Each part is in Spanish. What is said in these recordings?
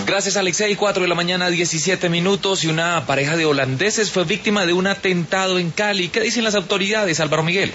Gracias, Alexei. 4 de la mañana, 17 minutos, y una pareja de holandeses fue víctima de un atentado en Cali. ¿Qué dicen las autoridades, Álvaro Miguel?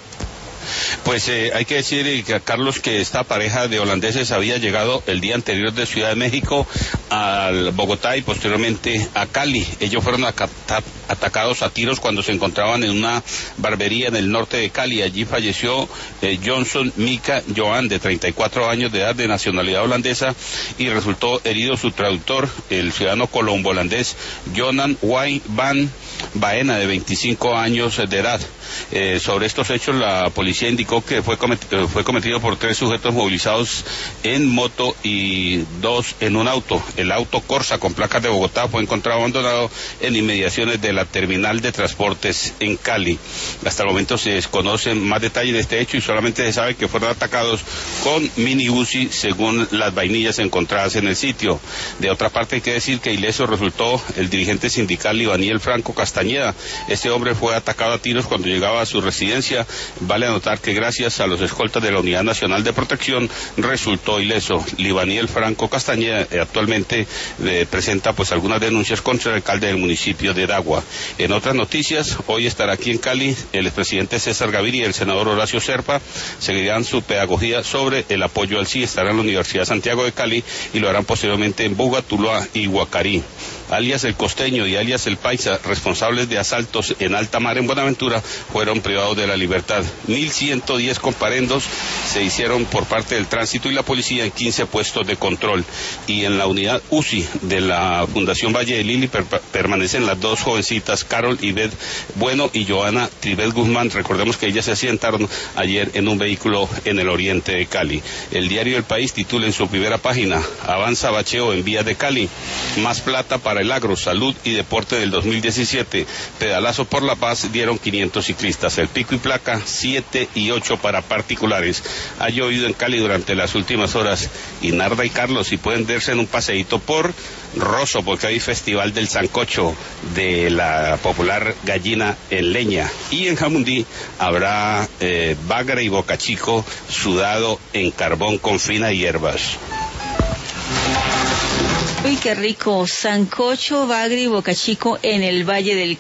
Pues hay que decir, Carlos, que esta pareja de holandeses había llegado el día anterior de Ciudad de México a Bogotá y posteriormente a Cali. Ellos fueron atacados a tiros cuando se encontraban en una barbería en el norte de Cali. Allí falleció Johnson Mika Johan, de 34 años de edad, de nacionalidad holandesa, y resultó herido su traductor, el ciudadano colombo-holandés Jonan Way van Baena, de 25 años de edad. Sobre estos hechos, la policía indicó que fue cometido por 3 sujetos movilizados en moto y 2 en un auto. El auto Corsa con placas de Bogotá fue encontrado abandonado en inmediaciones de la terminal de transportes en Cali. Hasta el momento se desconocen más detalles de este hecho y solamente se sabe que fueron atacados con mini Uzi, según las vainillas encontradas en el sitio. De otra parte, hay que decir que ileso resultó el dirigente sindical Libaniel Franco Castañeda. Este hombre fue atacado a tiros cuando llegaba a su residencia. Vale anotar que gracias a los escoltas de la Unidad Nacional de Protección resultó ileso. Libaniel Franco Castañeda actualmente presenta pues algunas denuncias contra el alcalde del municipio de Dagua. En otras noticias, hoy estará aquí en Cali el expresidente César Gaviria y el senador Horacio Serpa. Seguirán su pedagogía sobre el apoyo al sí. Estarán en la Universidad de Santiago de Cali y lo harán posteriormente en Buga, Tuluá y Guacarí. Alias El Costeño y alias El Paisa, responsables de asaltos en alta mar en Buenaventura, fueron privados de la libertad. 1.110 comparendos se hicieron por parte del tránsito y la policía en 15 puestos de control. Y en la unidad UCI de la Fundación Valle de Lili permanecen las 2 jovencitas, Carol Ivette Bueno y Joana Tribet Guzmán. Recordemos que ellas se accidentaron ayer en un vehículo en el oriente de Cali. El diario El País titula en su primera página: avanza bacheo en vías de Cali, más plata para el agro, salud y deporte del 2017. Pedalazo por la paz dieron 500 ciclistas. El pico y placa 7 y 8 para particulares. Ha llovido en Cali durante las últimas horas. Y Narda y Carlos, si pueden darse en un paseíto por Rosso, porque hay festival del sancocho, de la popular gallina en leña. Y en Jamundí habrá bagre y bocachico sudado en carbón con finas hierbas. Uy, qué rico, sancocho, bagre y bocachico en el Valle del